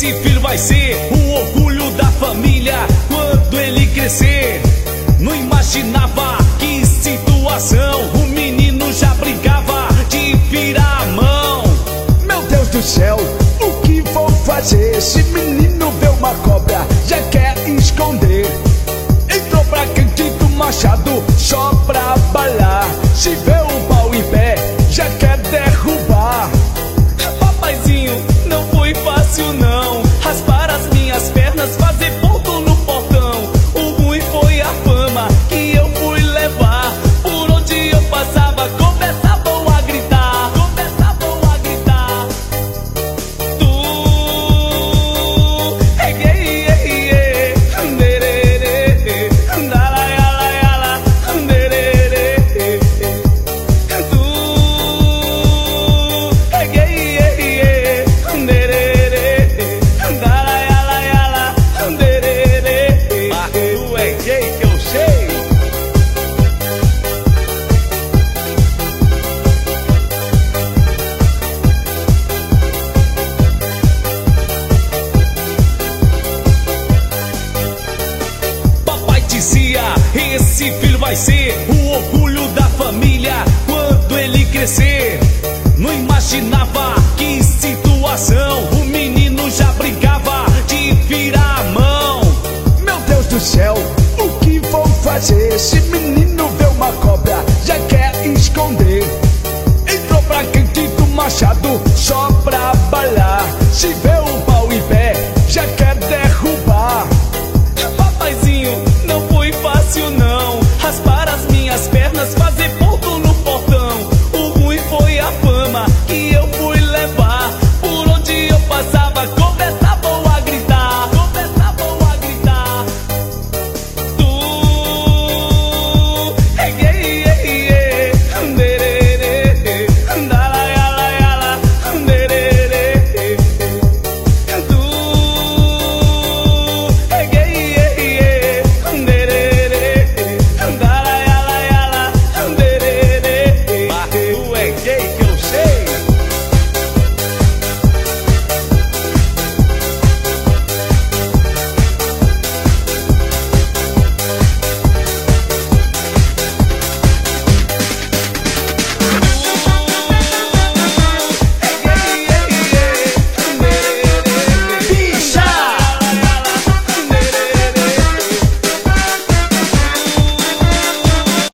esse filho vai ser o orgulho da família quando ele crescer. Não imaginava que situação, o menino já brincava de virar a mão. Meu Deus do céu, o que vou fazer? Esse menino vê uma cobra, já quer esconder. Entrou pra Candido Machado só pra balar. Se vê o pau em pé, já quer derrubar. Papaizinho, não foi fácil não raspar as minhas pernas, fazer ponto no portão. O ruim foi a fama que eu fui levar. Por onde eu passava, começavam a gritar, começavam a gritar. Tu, gay, dererê, dalayala, dererê. Tu, gay, dererê, dalayala, dererê. Mas tu é gay que eu sei. Papai dizia, esse filho vai ser o orgulho da família quando ele crescer. Não imaginava que situação, o menino já brincava de virar a mão. Meu Deus do céu, o que vou fazer? Esse menino vê uma cobra, já quer esconder. Entrou pra Candido Machado só pra balar. Se vê